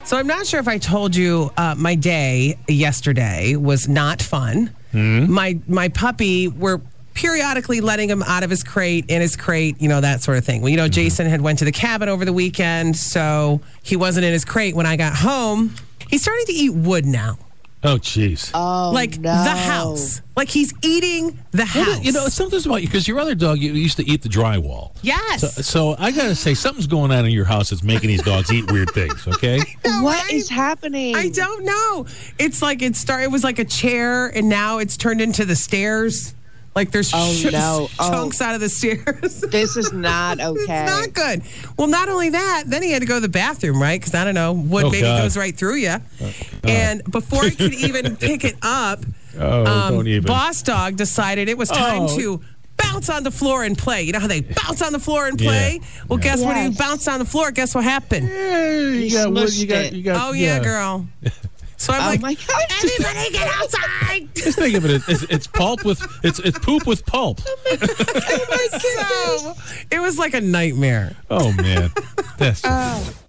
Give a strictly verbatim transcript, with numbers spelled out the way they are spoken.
So I'm not sure if I told you uh, my day yesterday was not fun. Mm-hmm. My my puppy, we're periodically letting him out of his crate, in his crate, you know, that sort of thing. Well, you know, mm-hmm. Jason had went to the cabin over the weekend, so he wasn't in his crate when I got home. He's starting to eat wood now. Oh, jeez. Oh, like no. the house. Like he's eating the house. Well, you know, it's something about you, because your other dog you used to eat the drywall. Yes. So, so I got to say, something's going on in your house that's making these dogs eat weird things, okay? know, What right? is happening? I don't know. It's like it started, it was like a chair, and now it's turned into the stairs. Like there's Oh, sh- no. Oh. chunks out of the stairs. This is not okay. It's not good. Well, not only that, then he had to go to the bathroom, right? Because I don't know, wood Oh, maybe God. goes right through you. And before he could even pick it up, Oh, um, don't even. Boss Dog decided it was time Oh. to bounce on the floor and play. You know how they bounce on the floor and play? Yeah. Well, Yeah. guess what? He Yes. bounced on the floor. Guess what happened? Yeah, you He got wood, smushed you got, it. you got, Oh, yeah, girl. So I'm Oh, like, my God. everybody get outside. Just think of it as it's, it's pulp with it's it's poop with pulp. So it was like a nightmare. Oh man, that's. Oh.